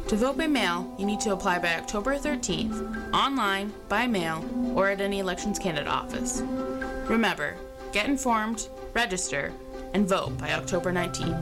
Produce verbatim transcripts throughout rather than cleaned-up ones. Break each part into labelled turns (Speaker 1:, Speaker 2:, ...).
Speaker 1: To vote by mail, you need to apply by October thirteenth, online, by mail, or at any Elections Canada office. Remember, get informed, register, and vote by October nineteenth.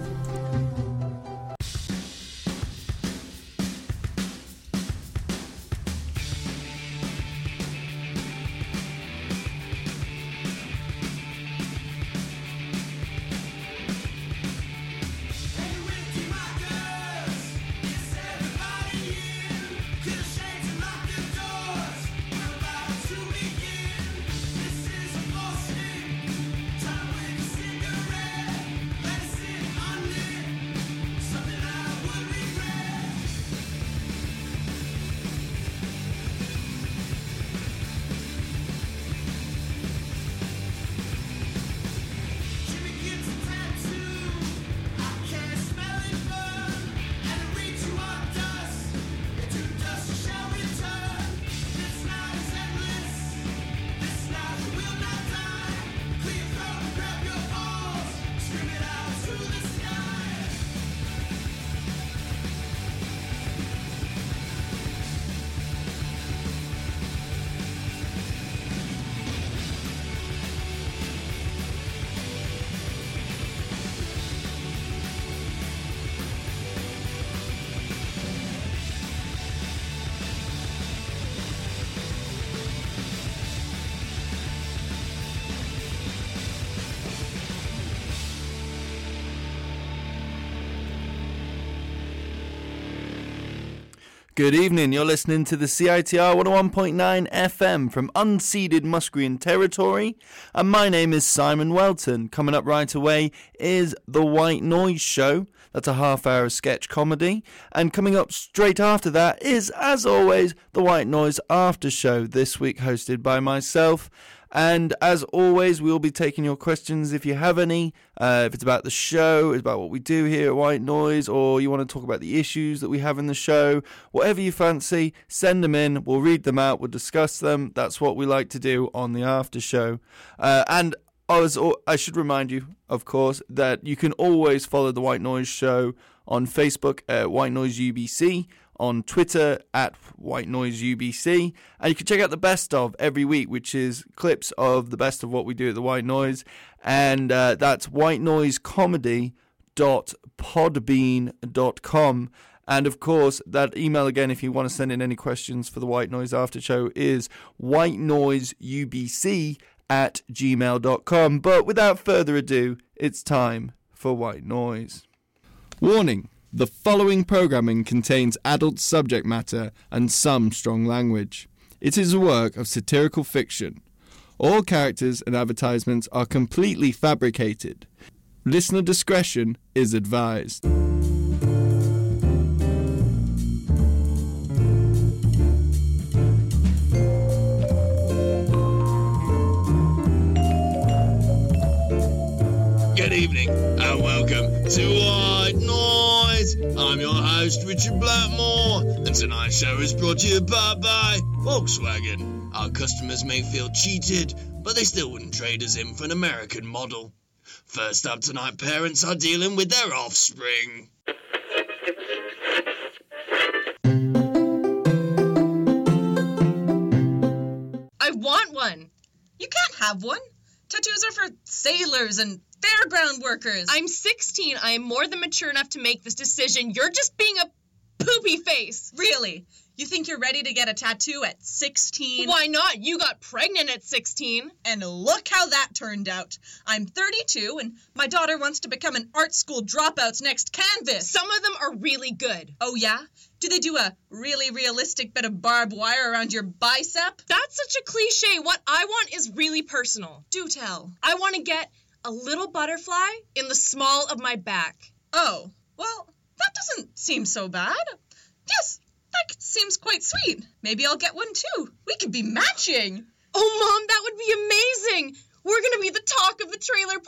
Speaker 2: Good evening, you're listening to the C I T R one oh one point nine F M from unceded Musqueam territory, and my name is Simon Welton. Coming up right away is The White Noise Show. That's a half-hour sketch comedy, and coming up straight after that is, as always, The White Noise After Show, this week hosted by myself. And as always, we'll be taking your questions if you have any. Uh, if it's about the show, it's about what we do here at White Noise, or you want to talk about the issues that we have in the show, whatever you fancy, send them in. We'll read them out. We'll discuss them. That's what we like to do on the after show. Uh, and as I should remind you, of course, that you can always follow the White Noise Show on Facebook at White Noise U B C, on Twitter at White Noise U B C, and you can check out the best of every week, which is clips of the best of what we do at the White Noise, and uh, that's white noise comedy dot podbean dot com. And of course, that email again, if you want to send in any questions for the White Noise After Show, is white noise U B C at gmail dot com. But without further ado, it's time for White Noise. Warning. The following programming contains adult subject matter and some strong language. It is a work of satirical fiction. All characters and advertisements are completely fabricated. Listener discretion is advised.
Speaker 3: Good evening and welcome to White Noise. I'm your host, Richard Blackmore, and tonight's show is brought to you by, by Volkswagen. Our customers may feel cheated, but they still wouldn't trade us in for an American model. First up tonight, parents are dealing with their offspring.
Speaker 4: I want one. You can't have one. Tattoos are for sailors and fairground workers.
Speaker 5: I'm sixteen. I am more than mature enough to make this decision. You're just being a poopy face.
Speaker 4: Really? You think you're ready to get a tattoo at sixteen?
Speaker 5: Why not? You got pregnant at sixteen.
Speaker 4: And look how that turned out. I'm thirty-two, and my daughter wants to become an art school dropout's next canvas.
Speaker 5: Some of them are really good.
Speaker 4: Oh, yeah? Do they do a really realistic bit of barbed wire around your bicep?
Speaker 5: That's such a cliche. What I want is really personal.
Speaker 4: Do tell.
Speaker 5: I want to get a little butterfly in the small of my back.
Speaker 4: Oh, well, that doesn't seem so bad. Yes, that seems quite sweet. Maybe I'll get one too. We could be matching.
Speaker 5: Oh, Mom, that would be amazing. We're going to be the talk of the trailer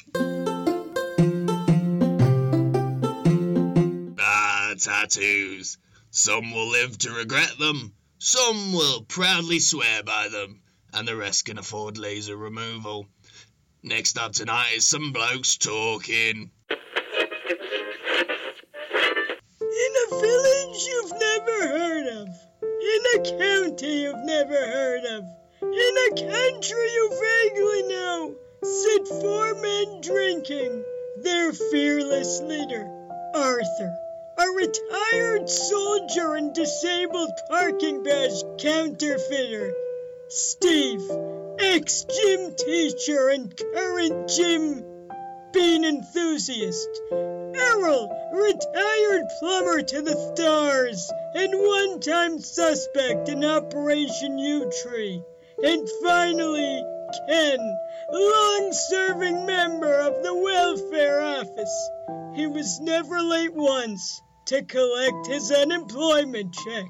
Speaker 5: park.
Speaker 3: Ah, tattoos. Some will live to regret them. Some will proudly swear by them. And the rest can afford laser removal. Next up tonight is some blokes talking.
Speaker 6: In a village you've you've never heard of. In a country you vaguely know, sit four men drinking. Their fearless leader, Arthur, a retired soldier and disabled parking badge counterfeiter. Steve, ex-gym teacher and current gym bean enthusiast. Errol, retired plumber to the stars and one-time suspect in Operation U-Tree. And finally, Ken, long-serving member of the welfare office. He was never late once to collect his unemployment check.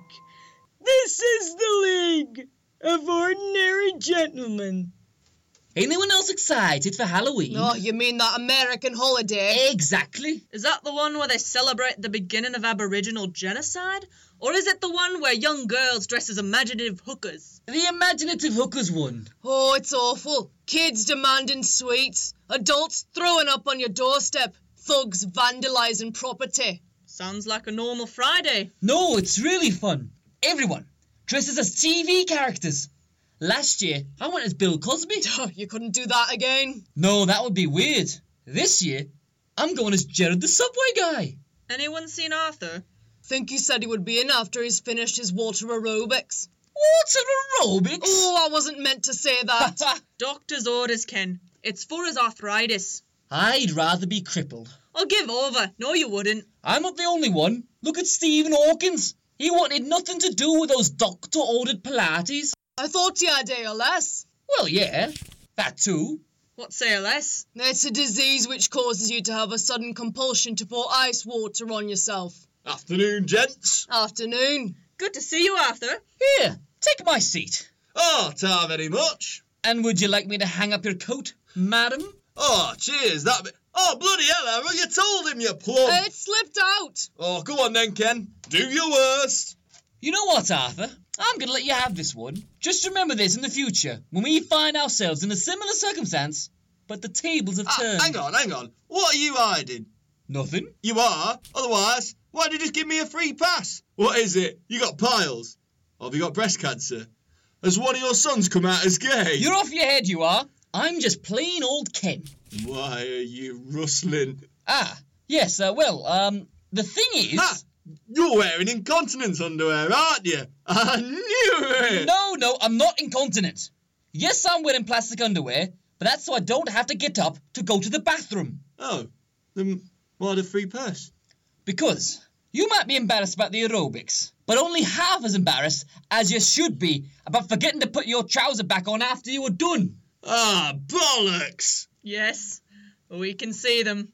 Speaker 6: This is the League of Ordinary Gentlemen.
Speaker 7: Anyone else excited for Halloween?
Speaker 5: Oh, you mean that American holiday?
Speaker 7: Exactly.
Speaker 8: Is that the one where they celebrate the beginning of Aboriginal genocide? Or is it the one where young girls dress as imaginative hookers?
Speaker 7: The imaginative hookers one.
Speaker 5: Oh, it's awful. Kids demanding sweets. Adults throwing up on your doorstep. Thugs vandalising property.
Speaker 8: Sounds like a normal Friday.
Speaker 7: No, it's really fun. Everyone dresses as T V characters. Last year, I went as Bill Cosby.
Speaker 5: You couldn't do that again.
Speaker 7: No, that would be weird. This year, I'm going as Jared the Subway Guy.
Speaker 8: Anyone seen Arthur?
Speaker 5: Think he said he would be in after he's finished his water aerobics.
Speaker 7: Water aerobics?
Speaker 5: Oh, I wasn't meant to say that.
Speaker 8: Doctor's orders, Ken. It's for his arthritis.
Speaker 7: I'd rather be crippled.
Speaker 8: Oh, give over. No, you wouldn't.
Speaker 7: I'm not the only one. Look at Stephen Hawkins. He wanted nothing to do with those doctor-ordered Pilates.
Speaker 5: I thought you had A L S.
Speaker 7: Well, yeah, that too.
Speaker 8: What's A L S?
Speaker 5: It's a disease which causes you to have a sudden compulsion to pour ice water on yourself.
Speaker 3: Afternoon, gents.
Speaker 5: Afternoon.
Speaker 8: Good to see you, Arthur.
Speaker 7: Here, take my seat.
Speaker 3: Oh, ta very much.
Speaker 7: And would you like me to hang up your coat, madam?
Speaker 3: Oh, cheers, that bit. Oh, bloody hell, Aaron, you told him, you plum.
Speaker 5: Uh, it slipped out.
Speaker 3: Oh, go on then, Ken. Do your worst.
Speaker 7: You know what, Arthur? I'm going to let you have this one. Just remember this in the future, when we find ourselves in a similar circumstance, but the tables have
Speaker 3: Ah,
Speaker 7: turned.
Speaker 3: hang on, hang on. What are you hiding?
Speaker 7: Nothing.
Speaker 3: You are? Otherwise, why did you just give me a free pass? What is it? You got piles? Or have you got breast cancer? Has one of your sons come out as gay?
Speaker 7: You're off your head, you are. I'm just plain old Ken.
Speaker 3: Why are you rustling?
Speaker 7: Ah, yes, uh, well, um, the thing is...
Speaker 3: Ha! You're wearing incontinence underwear, aren't you? I knew it!
Speaker 7: No, no, I'm not incontinent. Yes, I'm wearing plastic underwear, but that's so I don't have to get up to go to the bathroom.
Speaker 3: Oh, then why the free pass?
Speaker 7: Because you might be embarrassed about the aerobics, but only half as embarrassed as you should be about forgetting to put your trouser back on after you were done.
Speaker 3: Ah, bollocks!
Speaker 8: Yes, we can see them.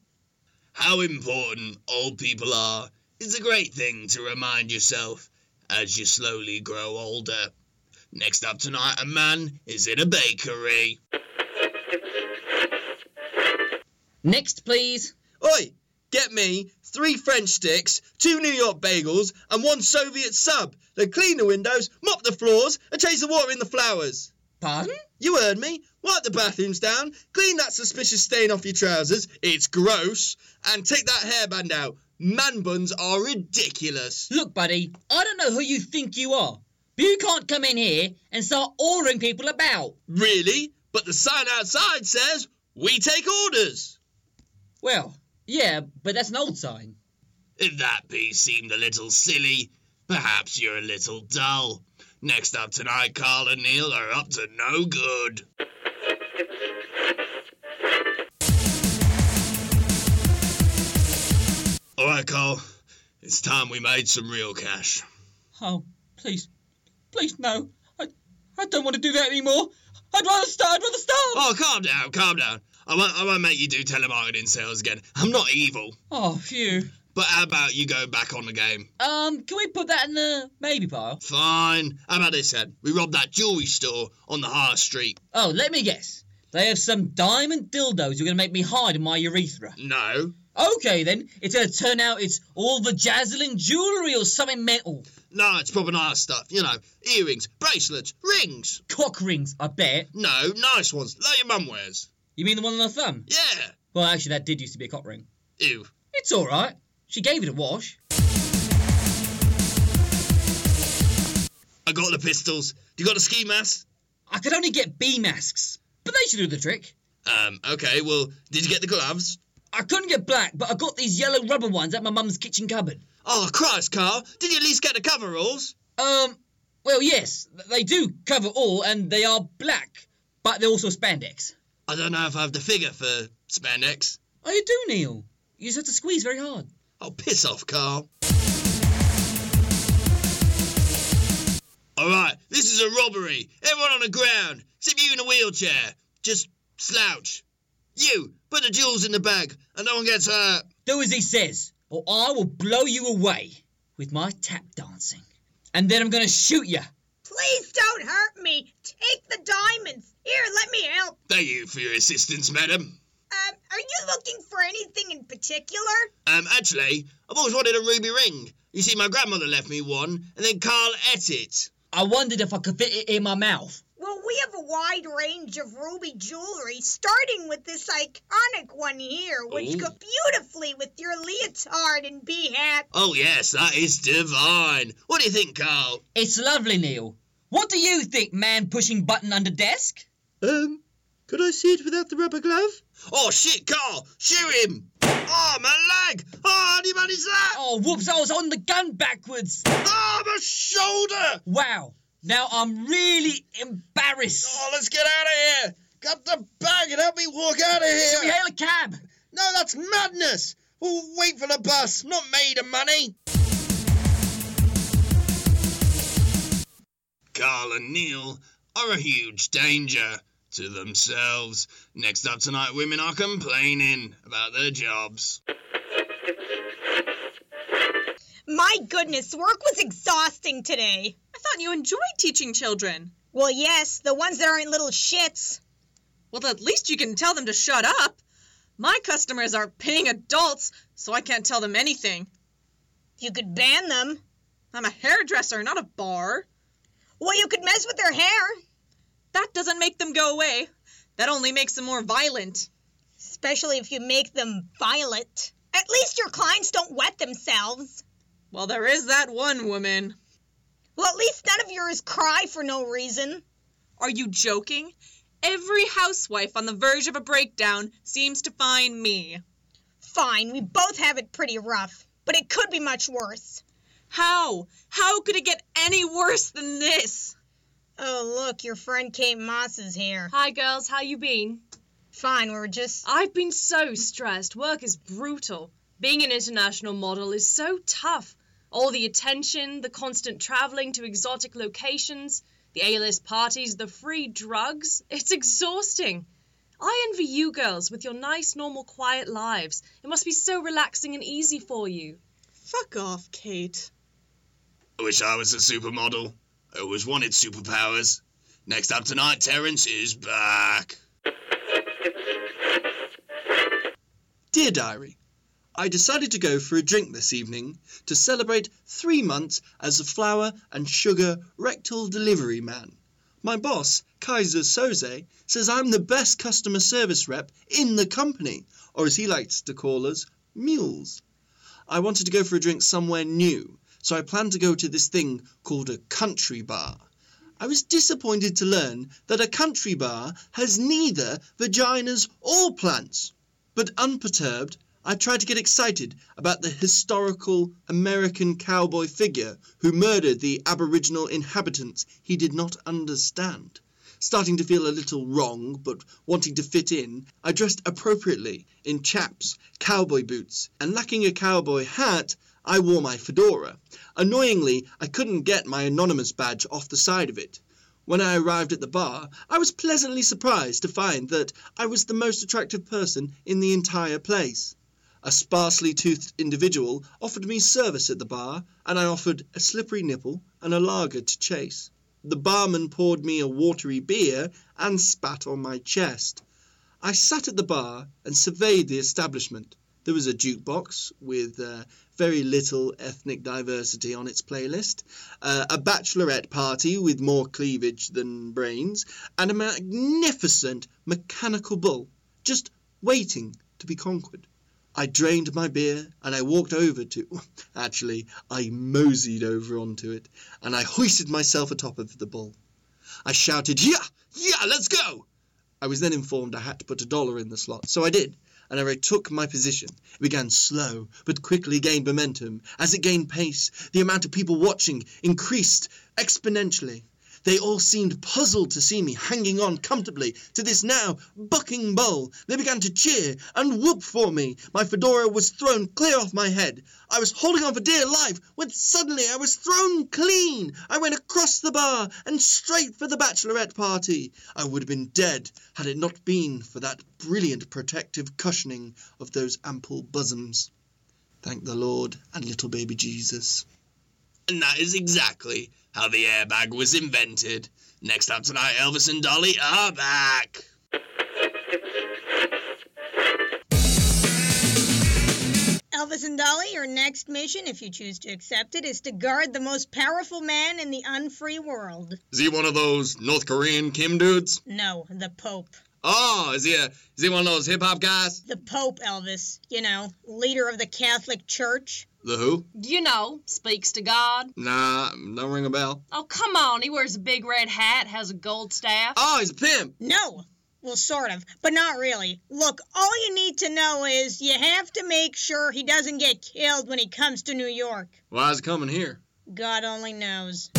Speaker 3: How important old people are is a great thing to remind yourself as you slowly grow older. Next up tonight, a man is in a bakery.
Speaker 7: Next, please.
Speaker 3: Oi, get me three French sticks, two New York bagels, and one Soviet sub. Then clean the windows, mop the floors, and change the water in the flowers.
Speaker 7: Pardon?
Speaker 3: You heard me. Wipe the bathrooms down, clean that suspicious stain off your trousers, it's gross, and take that hairband out. Man buns are ridiculous.
Speaker 7: Look, buddy, I don't know who you think you are, but you can't come in here and start ordering people about.
Speaker 3: Really? But the sign outside says, we take orders.
Speaker 7: Well, yeah, but that's an old sign.
Speaker 3: If that piece seemed a little silly, perhaps you're a little dull. Next up tonight, Carl and Neil are up to no good. All right, Carl. It's time we made some real cash.
Speaker 7: Oh, please, please, no. I, I don't want to do that anymore. I'd rather start, I'd rather start.
Speaker 3: Oh, calm down, calm down. I won't, I won't make you do telemarketing sales again. I'm not evil.
Speaker 7: Oh, phew.
Speaker 3: But how about you go back on the game?
Speaker 7: Um, can we put that in the maybe pile?
Speaker 3: Fine. How about this, then? We robbed that jewellery store on the high street.
Speaker 7: Oh, let me guess. They have some diamond dildos you're going to make me hide in my urethra.
Speaker 3: No.
Speaker 7: Okay, then. It's going to turn out it's all vajazzling jewellery or something mental.
Speaker 3: No, it's proper nice stuff. You know, earrings, bracelets, rings.
Speaker 7: Cock rings, I bet.
Speaker 3: No, nice ones, like your mum wears.
Speaker 7: You mean the one on her thumb?
Speaker 3: Yeah.
Speaker 7: Well, actually, that did used to be a cock ring.
Speaker 3: Ew.
Speaker 7: It's all right. She gave it a wash.
Speaker 3: I got the pistols. Do you got the ski mask?
Speaker 7: I could only get bee masks, but they should do the trick.
Speaker 3: Um, okay, well, did you get the gloves?
Speaker 7: I couldn't get black, but I got these yellow rubber ones at my mum's kitchen cupboard.
Speaker 3: Oh, Christ, Carl. Did you at least get the coveralls?
Speaker 7: Um, well, yes, they do cover all, and they are black, but they're also spandex.
Speaker 3: I don't know if I have the figure for spandex.
Speaker 7: Oh, you do, Neil. You just have to squeeze very hard.
Speaker 3: Oh, piss off, Carl. All right, this is a robbery. Everyone on the ground, except you in a wheelchair. Just slouch. You, put the jewels in the bag, and no one gets hurt.
Speaker 7: Do as he says, or I will blow you away with my tap dancing. And then I'm going to shoot you.
Speaker 6: Please don't hurt me. Take the diamonds. Here, let me help.
Speaker 3: Thank you for your assistance, madam.
Speaker 6: Um, are you looking for anything in particular?
Speaker 3: Um, actually, I've always wanted a ruby ring. You see, my grandmother left me one, and then Carl ate it.
Speaker 7: I wondered if I could fit it in my mouth.
Speaker 6: Well, we have a wide range of ruby jewelry, starting with this iconic one here, which
Speaker 3: Ooh.
Speaker 6: goes beautifully with your leotard and bee hat.
Speaker 3: Oh, yes, that is divine. What do you think, Carl?
Speaker 7: It's lovely, Neil. What do you think, man pushing button under desk?
Speaker 3: Um, could I see it without the rubber glove? Oh, shit, Carl! Shoot him! Oh, my leg! Oh, how do you manage that?
Speaker 7: Oh, whoops, I was on the gun backwards.
Speaker 3: Oh, my shoulder!
Speaker 7: Wow, now I'm really embarrassed.
Speaker 3: Oh, let's get out of here! Got the bag and help me walk out of here!
Speaker 7: Should we hail a cab?
Speaker 3: No, that's madness! We'll wait for the bus, not made of money! Carl and Neil are a huge danger to themselves. Next up tonight, women are complaining about their jobs.
Speaker 6: My goodness, work was exhausting today.
Speaker 4: I thought you enjoyed teaching children.
Speaker 6: Well, yes, the ones that aren't little shits.
Speaker 4: Well, at least you can tell them to shut up. My customers are paying adults, so I can't tell them anything.
Speaker 6: You could ban them.
Speaker 4: I'm a hairdresser, not a bar.
Speaker 6: Well, you could mess with their hair.
Speaker 4: That doesn't make them go away. That only makes them more violent.
Speaker 6: Especially if you make them violet. At least your clients don't wet themselves.
Speaker 4: Well, there is that one woman.
Speaker 6: Well, at least none of yours cry for no reason.
Speaker 4: Are you joking? Every housewife on the verge of a breakdown seems to find me.
Speaker 6: Fine, we both have it pretty rough, but it could be much worse.
Speaker 4: How? How could it get any worse than this?
Speaker 6: Oh, look, your friend Kate Moss is here.
Speaker 5: Hi, girls. How you been?
Speaker 6: Fine, we were just...
Speaker 5: I've been so stressed. Work is brutal. Being an international model is so tough. All the attention, the constant traveling to exotic locations, the A-list parties, the free drugs. It's exhausting. I envy you girls with your nice, normal, quiet lives. It must be so relaxing and easy for you.
Speaker 4: Fuck off, Kate.
Speaker 3: I wish I was a supermodel. I always wanted superpowers. Next up tonight, Terence is back.
Speaker 9: Dear Diary, I decided to go for a drink this evening to celebrate three months as a flour and sugar rectal delivery man. My boss, Kaiser Soze, says I'm the best customer service rep in the company, or as he likes to call us, mules. I wanted to go for a drink somewhere new, so I planned to go to this thing called a country bar. I was disappointed to learn that a country bar has neither vaginas or plants. But unperturbed, I tried to get excited about the historical American cowboy figure who murdered the Aboriginal inhabitants he did not understand. Starting to feel a little wrong, but wanting to fit in, I dressed appropriately in chaps, cowboy boots, and lacking a cowboy hat, I wore my fedora. Annoyingly, I couldn't get my anonymous badge off the side of it. When I arrived at the bar, I was pleasantly surprised to find that I was the most attractive person in the entire place. A sparsely toothed individual offered me service at the bar, and I offered a slippery nipple and a lager to chase. The barman poured me a watery beer and spat on my chest. I sat at the bar and surveyed the establishment. There was a jukebox with uh, very little ethnic diversity on its playlist, uh, a bachelorette party with more cleavage than brains, and a magnificent mechanical bull, just waiting to be conquered. I drained my beer and I walked over to... Actually, I moseyed over onto it and I hoisted myself atop of the bull. I shouted, yeah, yeah, let's go! I was then informed I had to put a dollar in the slot, so I did, and I took my position. It began slow, but quickly gained momentum. As it gained pace, the amount of people watching increased exponentially. They all seemed puzzled to see me hanging on comfortably to this now bucking bull. They began to cheer and whoop for me. My fedora was thrown clear off my head. I was holding on for dear life when suddenly I was thrown clean. I went across the bar and straight for the bachelorette party. I would have been dead had it not been for that brilliant protective cushioning of those ample bosoms. Thank the Lord and little baby Jesus.
Speaker 3: And that is exactly how the airbag was invented. Next up tonight, Elvis and Dolly are back.
Speaker 10: Elvis and Dolly, your next mission, if you choose to accept it, is to guard the most powerful man in the unfree world.
Speaker 3: Is he one of those North Korean Kim dudes?
Speaker 10: No, the Pope.
Speaker 3: Oh, is he a, is he one of those hip-hop guys?
Speaker 10: The Pope, Elvis. You know, leader of the Catholic Church.
Speaker 3: The who?
Speaker 5: You know, speaks to God.
Speaker 3: Nah, don't ring a bell.
Speaker 5: Oh, come on. He wears a big red hat, has a gold staff.
Speaker 3: Oh, he's a pimp.
Speaker 10: No. Well, sort of, but not really. Look, all you need to know is you have to make sure he doesn't get killed when he comes to New York.
Speaker 3: Why is he coming here?
Speaker 10: God only knows.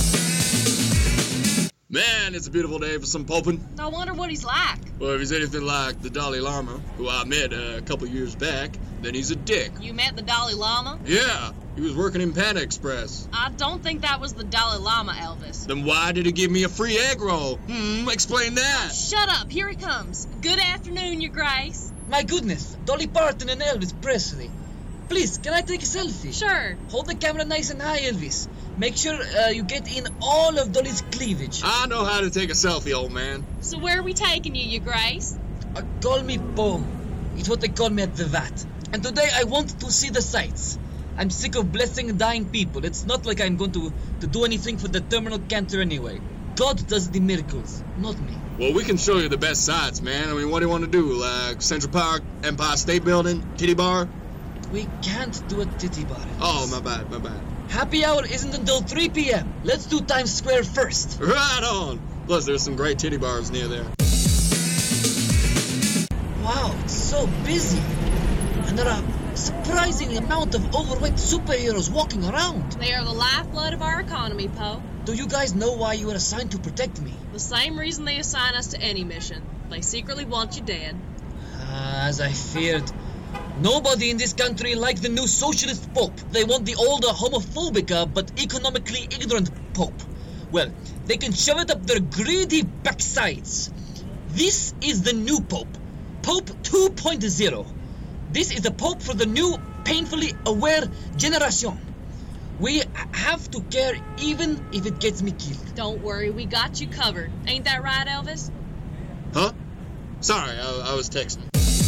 Speaker 3: Man, it's a beautiful day for some poping.
Speaker 5: I wonder what he's like.
Speaker 3: Well, if he's anything like the Dalai Lama, who I met uh, a couple years back, then he's a dick.
Speaker 5: You met the Dalai Lama?
Speaker 3: Yeah, he was working in Panda Express.
Speaker 5: I don't think that was the Dalai Lama, Elvis.
Speaker 3: Then why did he give me a free egg roll? Hmm, explain that.
Speaker 5: Shut up, here he comes. Good afternoon, Your Grace.
Speaker 7: My goodness, Dolly Parton and Elvis Presley. Please, can I take a selfie?
Speaker 5: Sure.
Speaker 7: Hold the camera nice and high, Elvis. Make sure uh, you get in all of Dolly's cleavage.
Speaker 3: I know how to take a selfie, old man.
Speaker 5: So where are we taking you, Your Grace?
Speaker 7: Uh, call me Poem. It's what they call me at the V A T. And today I want to see the sights. I'm sick of blessing dying people. It's not like I'm going to, to do anything for the terminal cancer anyway. God does the miracles, not me.
Speaker 3: Well, we can show you the best sights, man. I mean, what do you want to do? Like Central Park, Empire State Building, Titty Bar?
Speaker 7: We can't do a titty bar.
Speaker 3: Oh, my bad, my bad.
Speaker 7: Happy hour isn't until three p.m. Let's do Times Square first.
Speaker 3: Right on. Plus, there's some great titty bars near there.
Speaker 7: Wow, it's so busy. And there are a surprising amount of overweight superheroes walking around.
Speaker 5: They are the lifeblood of our economy, Poe.
Speaker 7: Do you guys know why you were assigned to protect me?
Speaker 5: The same reason they assign us to any mission. They secretly want you dead.
Speaker 7: Uh, as I feared. Nobody in this country likes the new socialist pope. They want the older homophobic uh, but economically ignorant pope. Well, they can shove it up their greedy backsides. This is the new pope. Pope two point oh. This is the pope for the new, painfully aware generation. We have to care even if it gets me killed.
Speaker 5: Don't worry, we got you covered. Ain't that right, Elvis?
Speaker 3: Huh? Sorry, I, I was texting.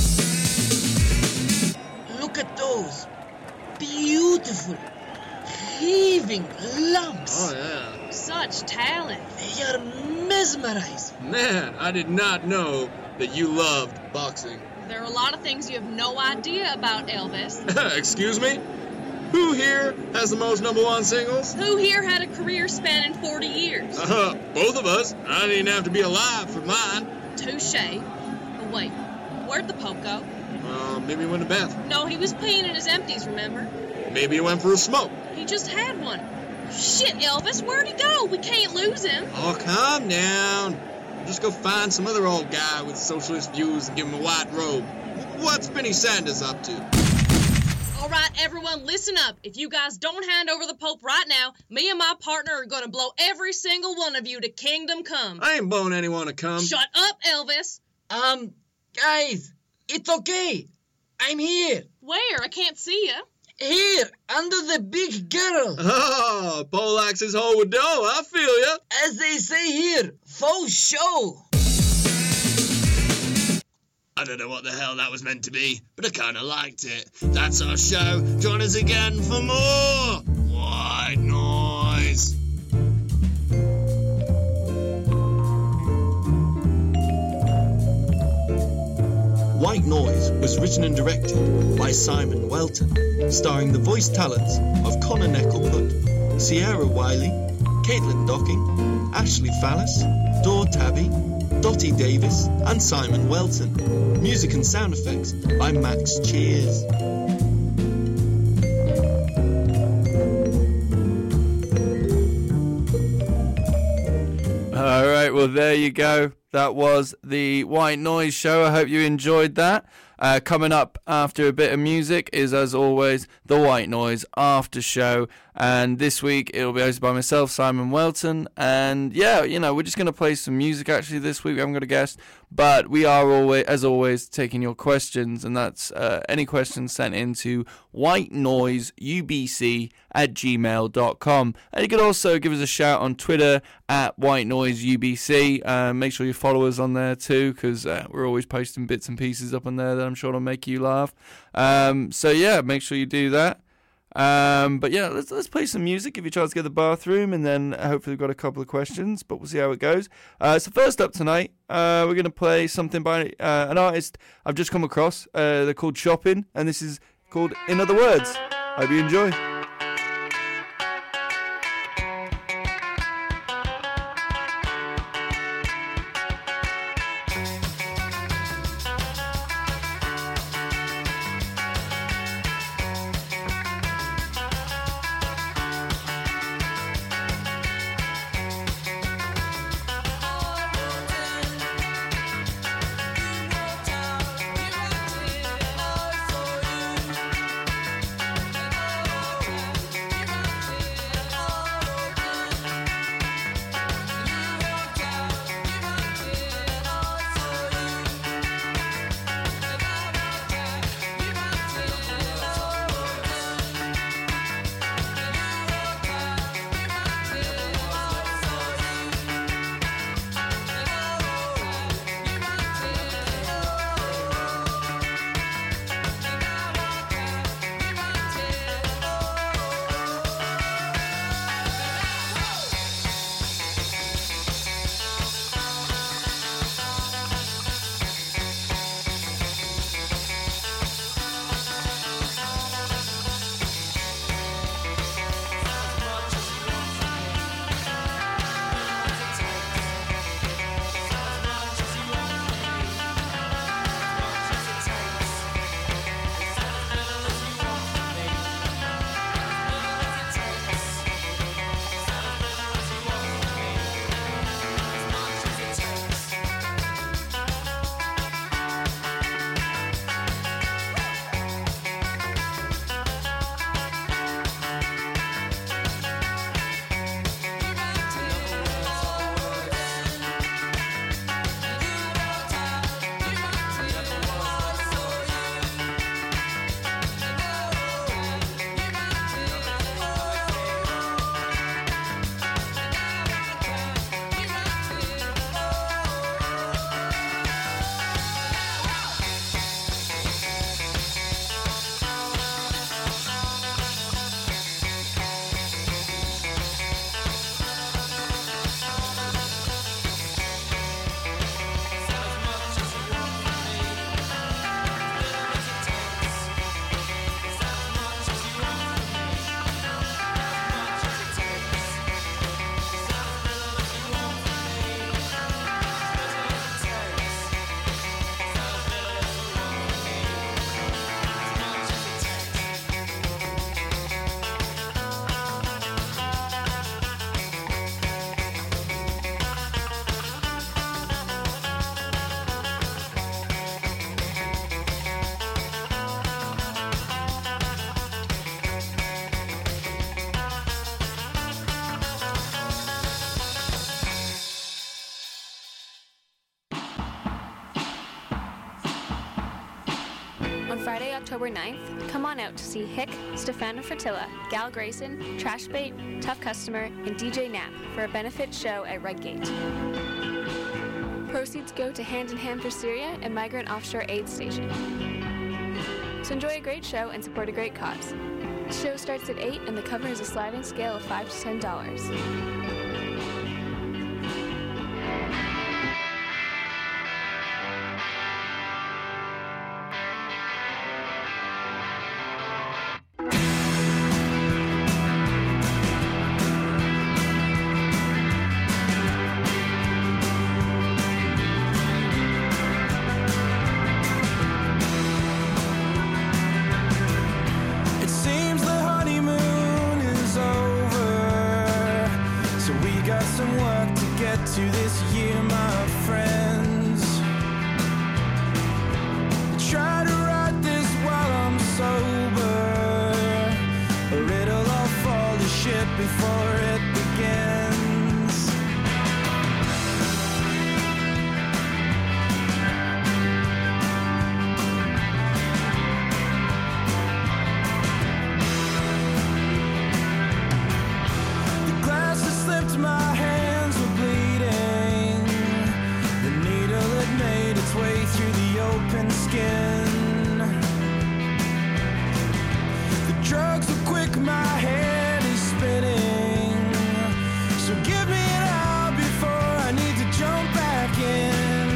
Speaker 7: Look at those beautiful, heaving lumps.
Speaker 3: Oh, yeah.
Speaker 5: Such talent.
Speaker 7: They are mesmerizing.
Speaker 3: Man, I did not know that you loved boxing.
Speaker 5: There are a lot of things you have no idea about, Elvis.
Speaker 3: Excuse me? Who here has the most number one singles?
Speaker 5: Who here had a career spanning forty years?
Speaker 3: Uh, both of us. I didn't even have to be alive for mine.
Speaker 5: Touche. Oh, wait, where'd the Pope go?
Speaker 3: Uh, maybe he went to bath.
Speaker 5: No, he was peeing in his empties, remember?
Speaker 3: Maybe he went for a smoke.
Speaker 5: He just had one. Shit, Elvis, where'd he go? We can't lose him.
Speaker 3: Oh, calm down. Just go find some other old guy with socialist views and give him a white robe. What's Benny Sanders up to?
Speaker 5: All right, everyone, listen up. If you guys don't hand over the Pope right now, me and my partner are going to blow every single one of you to Kingdom Come.
Speaker 3: I ain't blowing anyone to come.
Speaker 5: Shut up, Elvis.
Speaker 7: Um, guys, it's okay. I'm here.
Speaker 5: Where? I can't see you.
Speaker 7: Here, under the big girl.
Speaker 3: Oh, Paul likes his hole with dough. I feel ya.
Speaker 7: As they say here, faux show.
Speaker 3: I don't know what the hell that was meant to be, but I kind of liked it. That's our show. Join us again for more White Noise.
Speaker 11: White
Speaker 9: Noise was written and directed by Simon Welton, starring the voice talents of Connor Neckleput, Sierra Wiley, Caitlin Docking, Ashley Fallis, Dor Tabby, Dottie Davis and Simon Welton. Music and sound effects by Max Cheers.
Speaker 2: Alright, well there you go. That was the White Noise Show. I hope you enjoyed that. Uh, coming up after a bit of music is, as always, the White Noise After Show. And this week it'll be hosted by myself, Simon Welton. And yeah, you know, we're just going to play some music actually this week. We haven't got a guest. But we are always, as always, taking your questions. And that's uh, any questions sent into whitenoiseubc at gmail dot com. And you can also give us a shout on Twitter at whitenoiseubc. Uh, make sure you follow us on there too, because uh, we're always posting bits and pieces up on there that I'm sure will make you laugh. Um, so yeah, make sure you do that. Um, but yeah, let's let's play some music. Give you a chance to get to the bathroom, and then hopefully we've got a couple of questions, but we'll see how it goes. Uh, so first up tonight, uh, we're going to play something by uh, an artist I've just come across. Uh, they're called Shopping, and this is called In Other Words. Hope you enjoy.
Speaker 11: Friday, October ninth, come on out to see Hick, Stefano Fertilla, Gal Grayson, Trashbait, Tough Customer, and D J Knapp for a benefit show at Redgate. Proceeds go to Hand in Hand for Syria and Migrant Offshore Aid Station. So enjoy a great show and support a great cause. The show starts at eight and the cover is a sliding scale of five to ten dollars.
Speaker 12: and work to get to this year, my friends. Try to write this while I'm sober, or it'll all fall to shit before it begins. The glass has slipped, my hands were bleeding. The needle had made its way through the open skin. The drugs were quick, my head is spinning. So give me an hour before I need to jump back in.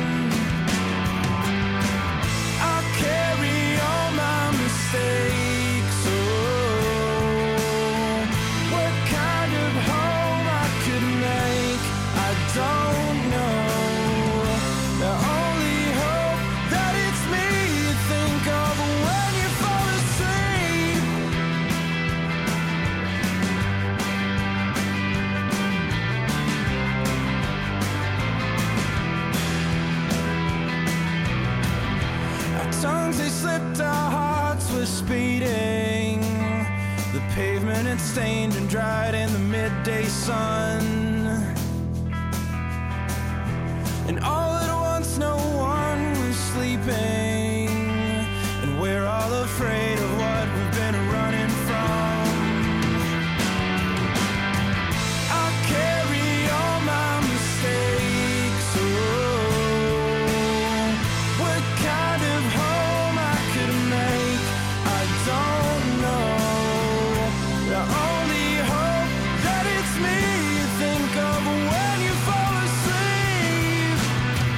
Speaker 12: I'll carry all my mistakes. Oh, what kind of home I could make, I don't know. The only hope that it's me you think of when you fall asleep. Our tongues they slipped, our hearts were speeding. The pavement had stained and dried in the midday sun. And all at once no one was sleeping, and we're all afraid of what we've been running from. I'll carry all my mistakes. Oh, what kind of home I could make, I don't know. The only hope that it's me you think of when you fall asleep.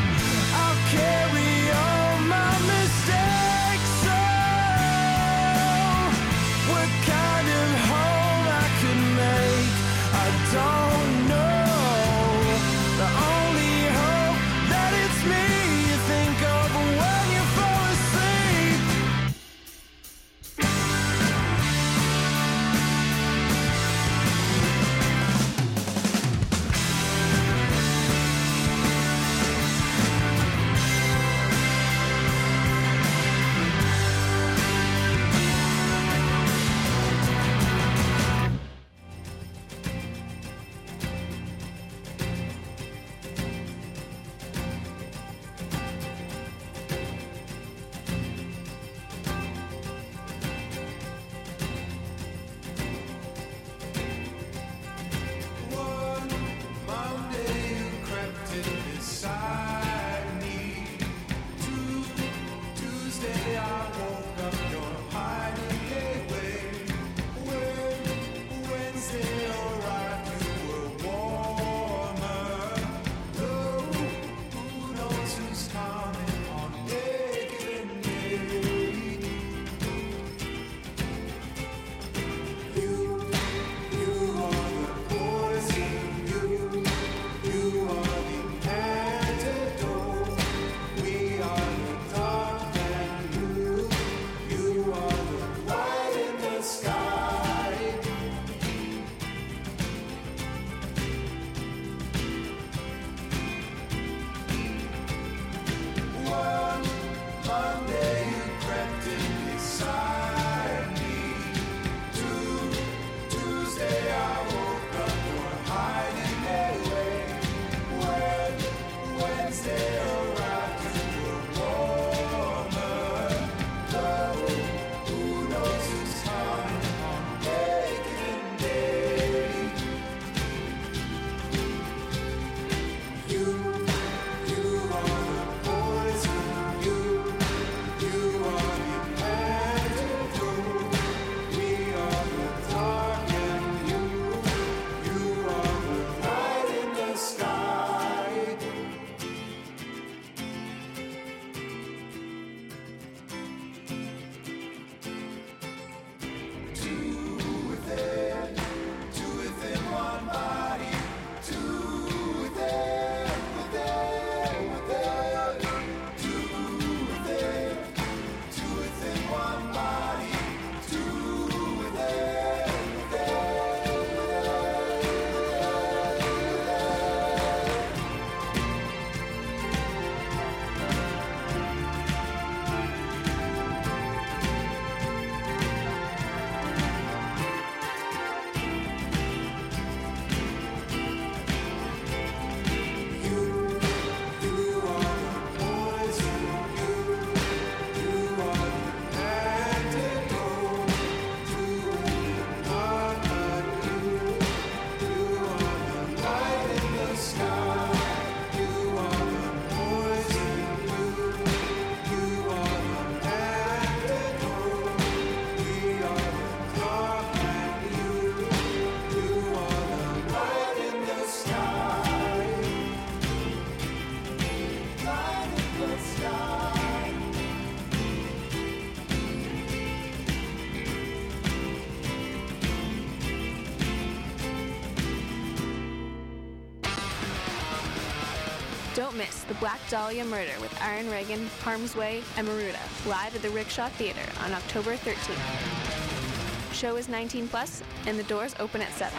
Speaker 11: Don't miss The Black Dahlia Murder with Aaron Reagan, Harm's Way, and Maruda live at the Rickshaw Theatre on October thirteenth. Show is nineteen plus, and the doors open at seven.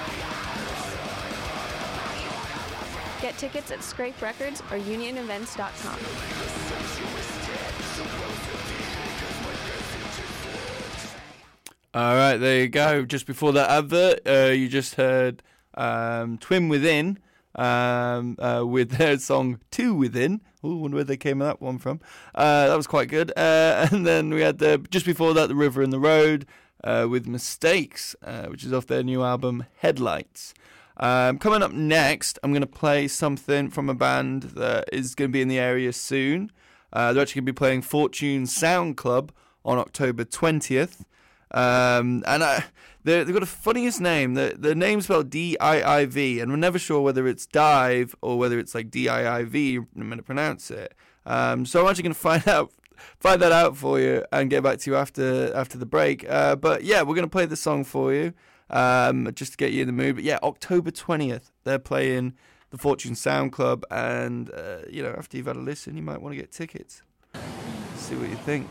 Speaker 11: Get tickets at Scrape Records or union events dot com.
Speaker 2: All right, there you go. Just before that advert, uh, you just heard um, Twin Within um, uh, with their song Two Within. Ooh, wonder where they came that one from. Uh, that was quite good. Uh, and then we had the, just before that, The River and the Road uh, with Mistakes, uh, which is off their new album Headlights. Um, coming up next, I'm going to play something from a band that is going to be in the area soon. Uh, they're actually going to be playing Fortune Sound Club on October twentieth. Um, and I, they've got the funniest name. The, the name's spelled D I I V, and we're never sure whether it's Dive or whether it's like D I I V, I'm going to pronounce it. Um, so I'm actually going to find out find that out for you and get back to you after after the break. Uh, but yeah, we're going to play the song for you. Um, just to get you in the mood. But yeah, October twentieth, they're playing the Fortune Sound Club, and uh, you know, after you've had a listen, you might want to get tickets. See what you think.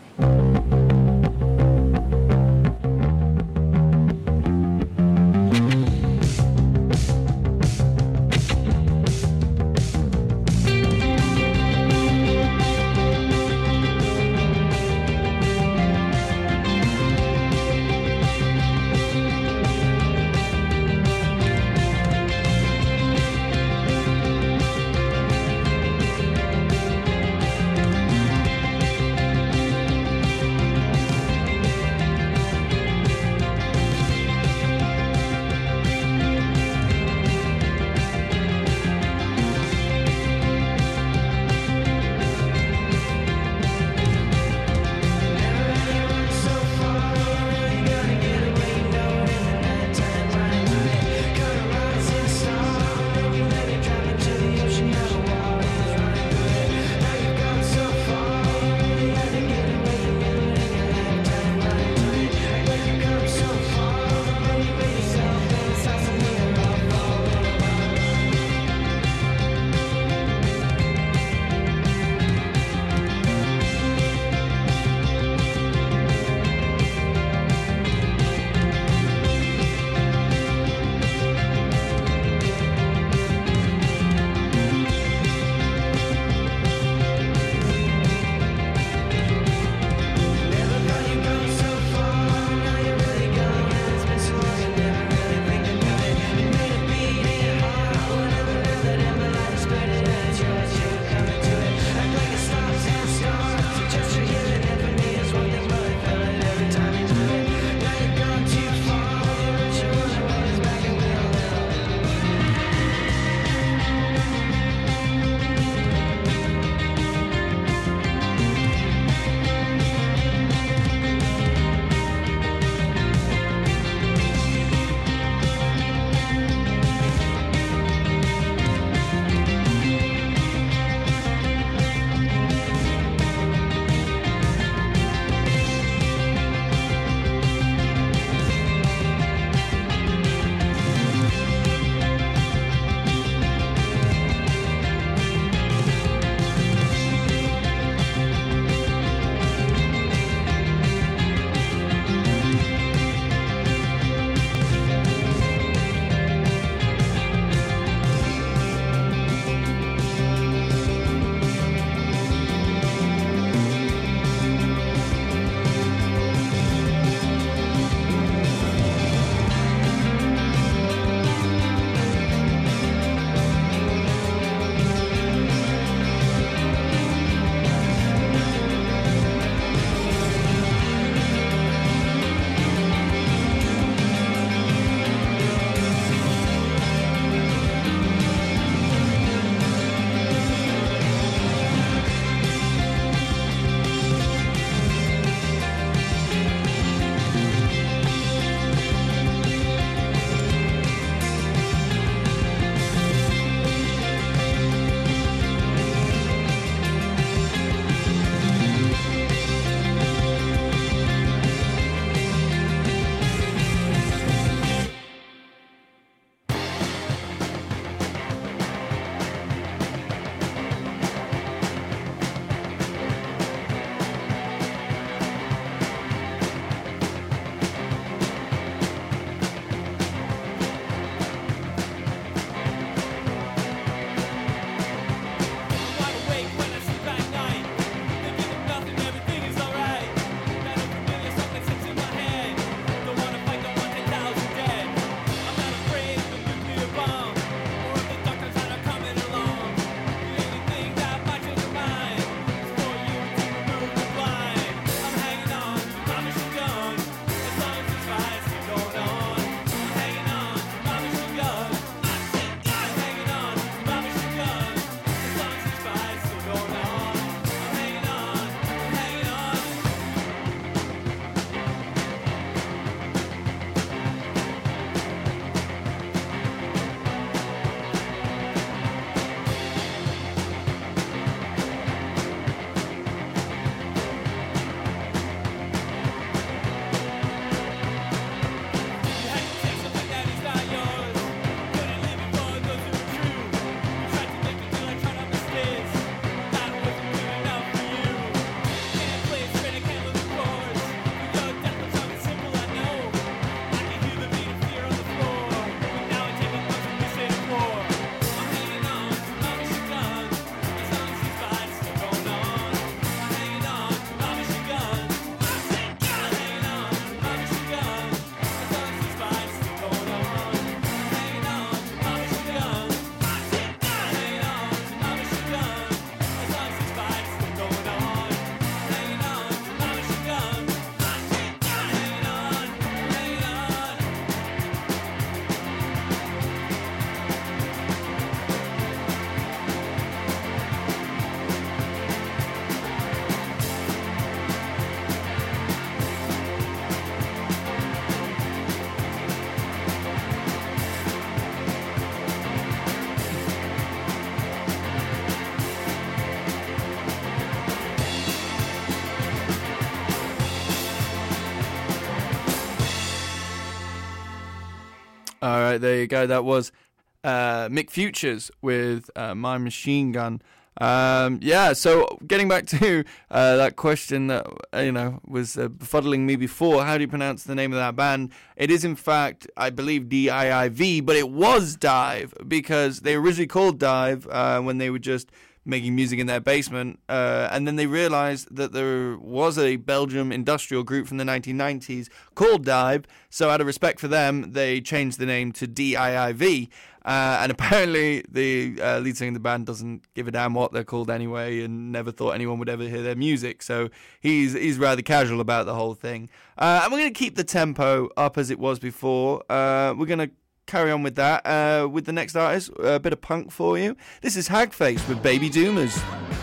Speaker 2: right, there you go. That was uh, Mick Futures with uh, My Machine Gun. Um, yeah, so getting back to uh, that question that, uh, you know, was uh, befuddling me before, how do you pronounce the name of that band? It is, in fact, I believe D I I V, but it was Dive, because they originally called Dive uh, when they were just making music in their basement, uh, and then they realized that there was a Belgium industrial group from the nineteen nineties called Dive, so out of respect for them, they changed the name to D I I V, uh, and apparently the uh, lead singer of the band doesn't give a damn what they're called anyway, and never thought anyone would ever hear their music, so he's he's rather casual about the whole thing. Uh, and we're going to keep the tempo up as it was before. Uh, we're going to carry on with that, uh, with the next artist, a bit of punk for you. This is Hagface with Baby Doomers.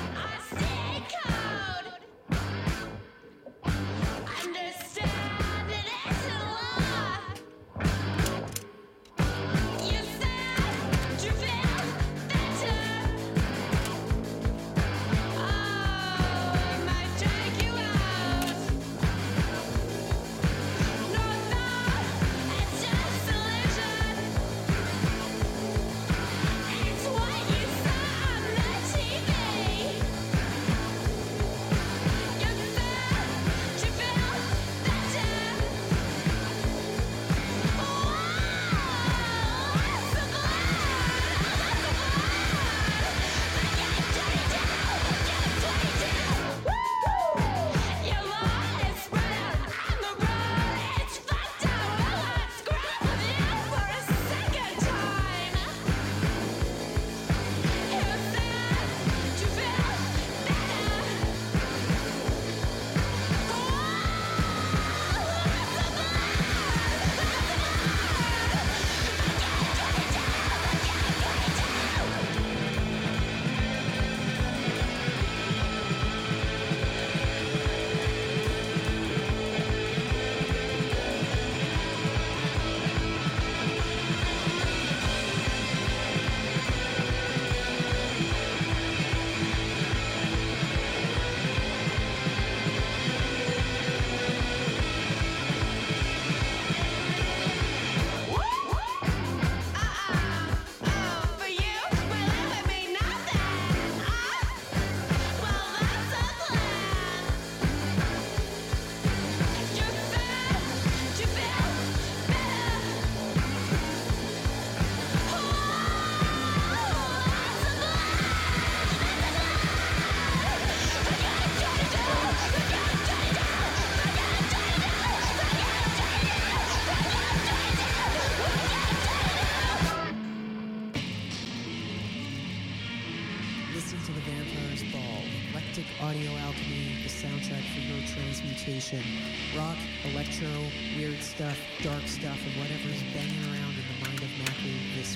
Speaker 13: Rock, electro, weird stuff, dark stuff, and whatever's banging around in the mind of Matthew this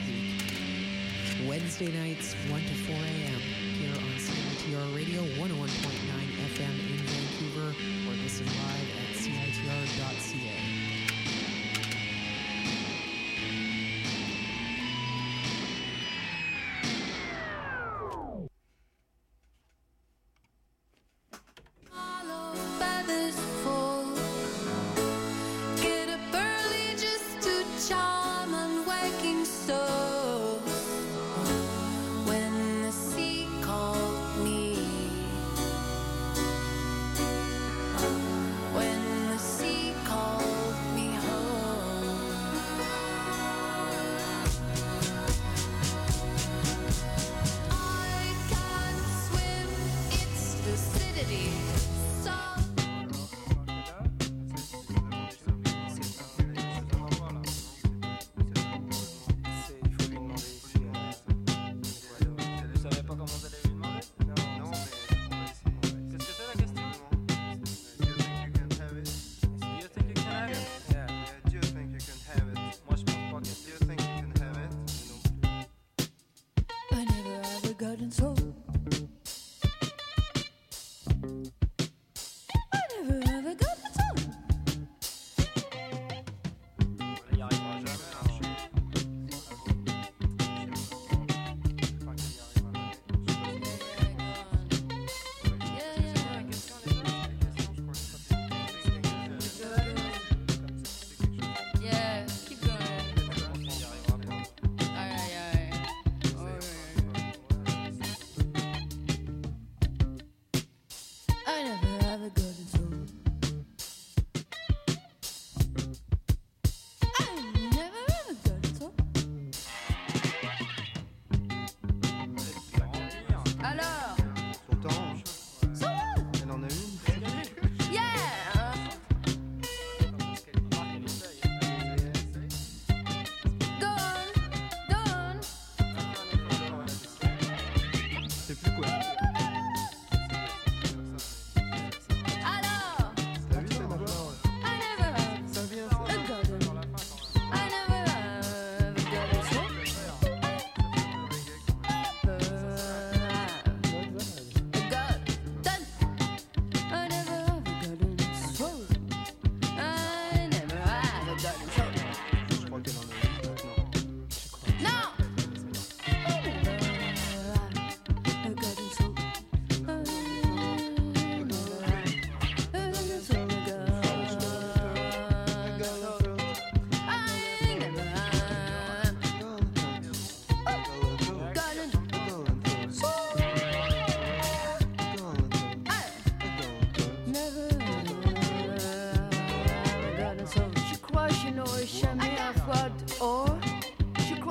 Speaker 13: week. Wednesday nights, one to four a.m. here on C I T R Radio, one oh one point nine F M in Vancouver, or listen live at C I T R dot C A.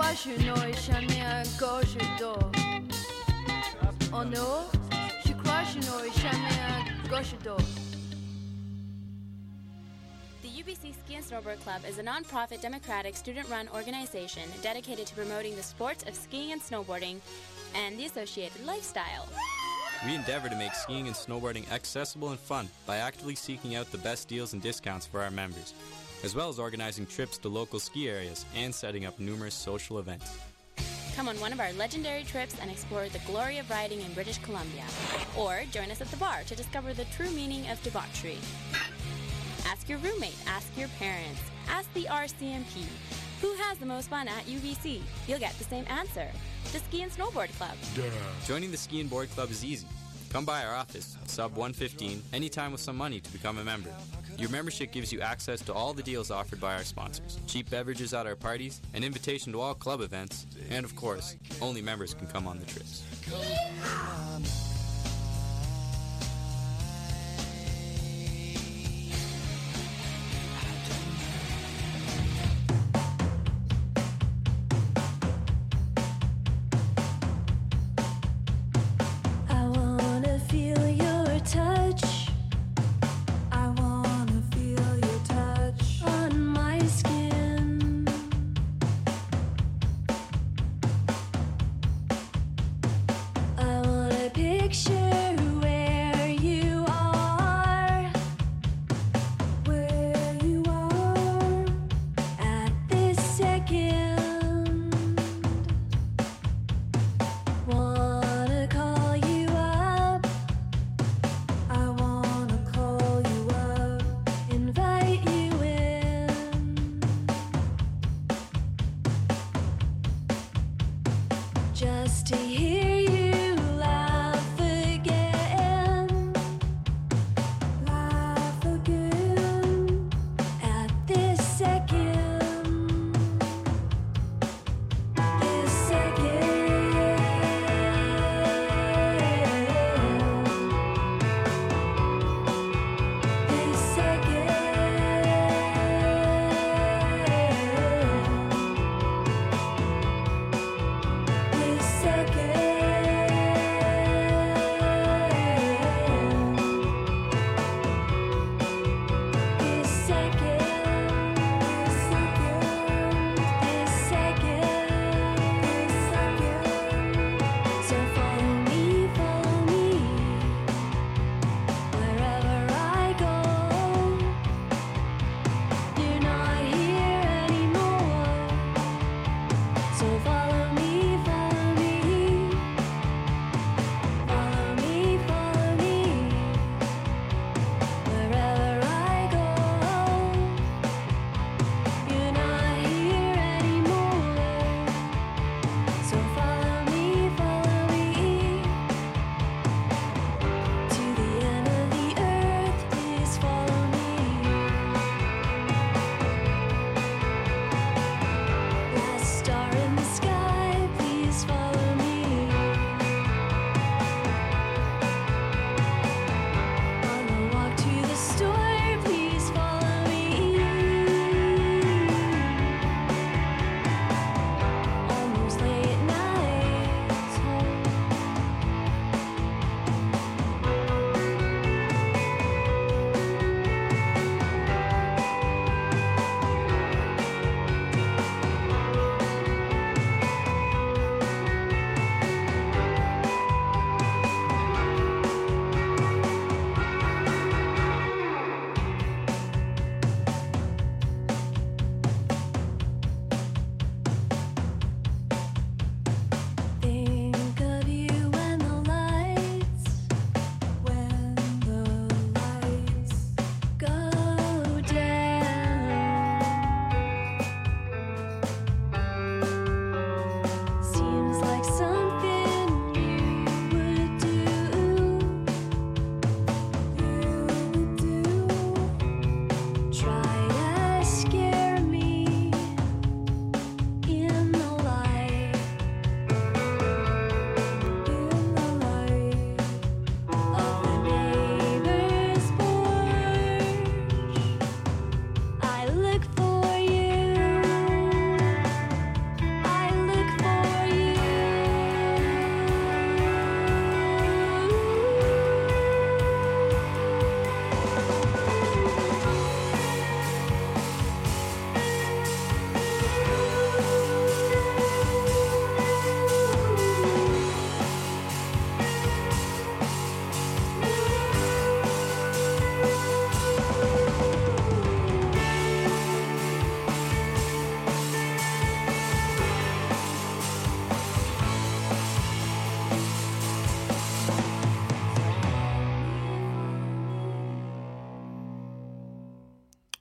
Speaker 14: crois que je n'aurai jamais un gauche d'or. Oh non, je crois que je n'aurai jamais un gauche d'or.
Speaker 15: The U B C Ski and Snowboard Club is a non-profit, democratic, student-run organization dedicated to promoting the sports of skiing and snowboarding and the associated lifestyle.
Speaker 16: We endeavor to make skiing and snowboarding accessible and fun by actively seeking out the best deals and discounts for our members, as well as organizing trips to local ski areas and setting up numerous social events.
Speaker 15: Come on one of our legendary trips and explore the glory of riding in British Columbia. Or join us at the bar to discover the true meaning of debauchery. Ask your roommate, ask your parents, ask the R C M P. Who has the most fun at U B C? You'll get the same answer. The Ski and Snowboard Club.
Speaker 16: Duh. Joining the Ski and Board Club is easy. Come by our office, sub one fifteen, anytime with some money to become a member. Your membership gives you access to all the deals offered by our sponsors, cheap beverages at our parties, an invitation to all club events, and of course, only members can come on the trips.
Speaker 17: Star in the sky.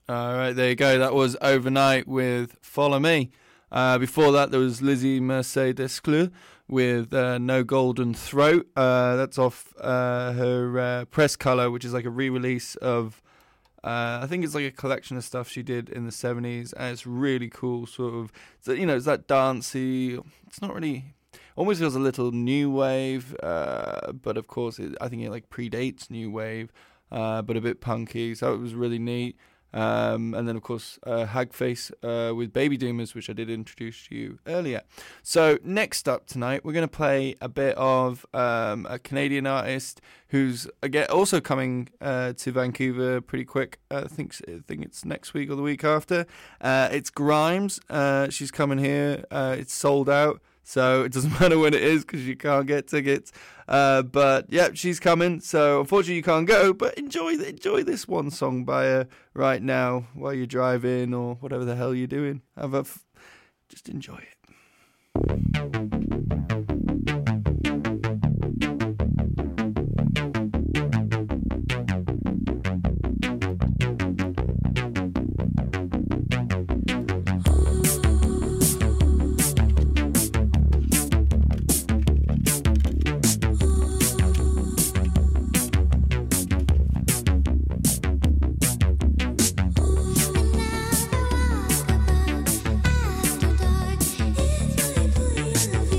Speaker 2: All right, there you go. That was Overnight with Follow Me. Uh, before that, there was Lizzie Mercedes-Cleux with uh, No Golden Throat. Uh, that's off uh, her uh, Press Color, which is like a re-release of, uh, I think it's like a collection of stuff she did in the seventies, and it's really cool, sort of, so, you know, it's that dancey, it's not really, almost feels a little new wave, uh, but of course, it, I think it like predates new wave, uh, but a bit punky, so it was really neat. Um, and then, of course, uh, Hagface uh, with Baby Doomers, which I did introduce to you earlier. So next up tonight, we're going to play a bit of um, a Canadian artist who's again also coming uh, to Vancouver pretty quick. Uh, I think I think it's next week or the week after. Uh, it's Grimes. Uh, she's coming here. Uh, it's sold out. So it doesn't matter when it is because you can't get tickets. Uh, but yeah, she's coming. So unfortunately you can't go. But enjoy enjoy this one song by her right now while you're driving or whatever the hell you're doing. Have a f- just enjoy it.
Speaker 12: After dark, it's really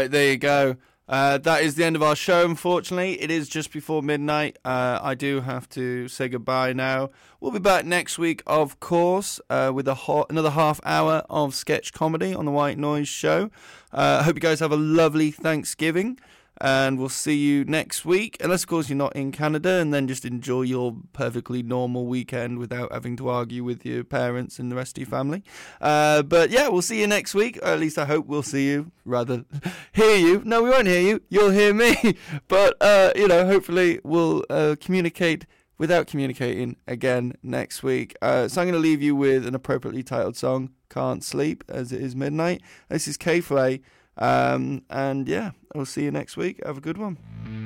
Speaker 2: right, there you go. Uh, that is the end of our show, unfortunately. It is just before midnight. Uh, I do have to say goodbye now. We'll be back next week, of course, uh, with a ho- another half hour of sketch comedy on the White Noise Show. I uh, hope you guys have a lovely Thanksgiving, and we'll see you next week. Unless, of course, you're not in Canada, and then just enjoy your perfectly normal weekend without having to argue with your parents and the rest of your family. Uh, but yeah, we'll see you next week. Or at least I hope we'll see you. Rather, hear you. No, we won't hear you. You'll hear me. But, uh, you know, hopefully we'll uh, communicate without communicating again next week. Uh, so I'm going to leave you with an appropriately titled song, Can't Sleep, as it is midnight. This is K-Flay. Um, and yeah, I'll see you next week. Have a good one.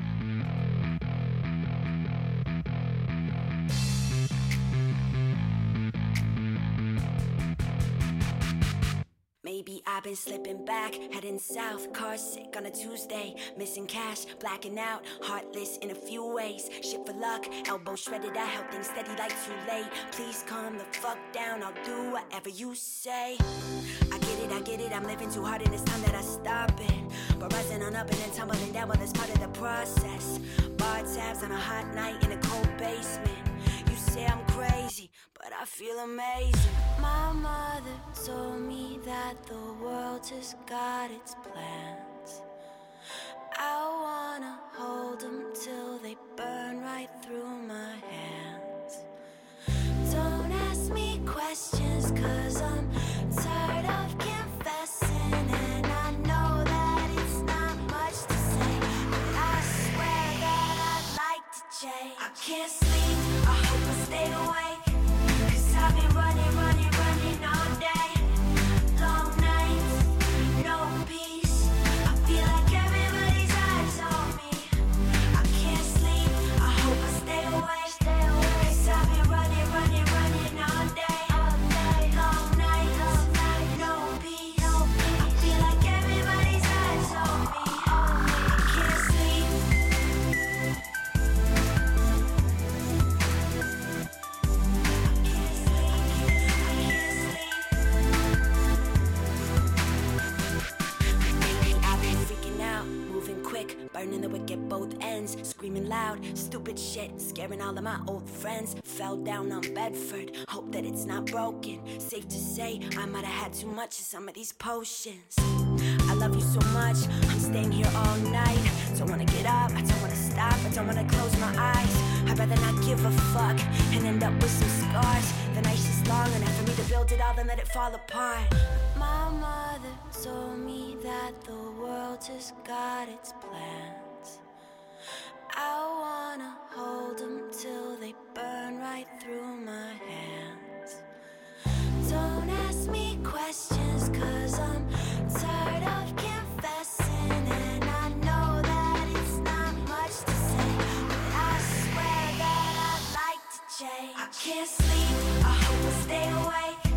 Speaker 17: Maybe I've been slipping back, heading south, car sick on a Tuesday, missing cash, blacking out, heartless in a few ways, shit for luck, elbow shredded, I held things steady like too late, please calm the fuck down, I'll do whatever you say. I get it, I get it, I'm living too hard and it's time that I stop it, but rising on up and then tumbling down, well that's part of the process. Bar tabs on a hot night in a cold basement. You say I'm crazy, but I feel amazing. My mother told me that the world just got its plans. I wanna hold them till they burn right through my hands. Don't ask me questions, cause I'm tired of confessing, and I know that it's not much to say, but I swear that I'd like to change. I can't sleep, I hope I stay awake, cause I've been running, running, running all day. Long nights, no peace, I feel like everybody's eyes on me. I can't sleep, I hope I stay awake, cause I've been running, running, running all day. Long nights, no peace, I feel like everybody's eyes on me. I can't sleep. Burning the wick at both ends, screaming loud, stupid shit, scaring all of my old friends. Fell down on Bedford, hope that it's not broken. Safe to say, I might have had too much of some of these potions. I love you so much, I'm staying here all night. Don't wanna get up, I don't wanna stop, I don't wanna close my eyes. I'd rather not give a fuck and end up with some scars. The night's just long enough for me to build it all and let it fall apart. My mother told me that the world just got its plans. I wanna hold them till they burn right through my hands. Don't ask me questions, cause I'm tired of confessing, and I know that it's not much to say, but I swear that I'd like to change. I can't sleep, I hope I stay awake,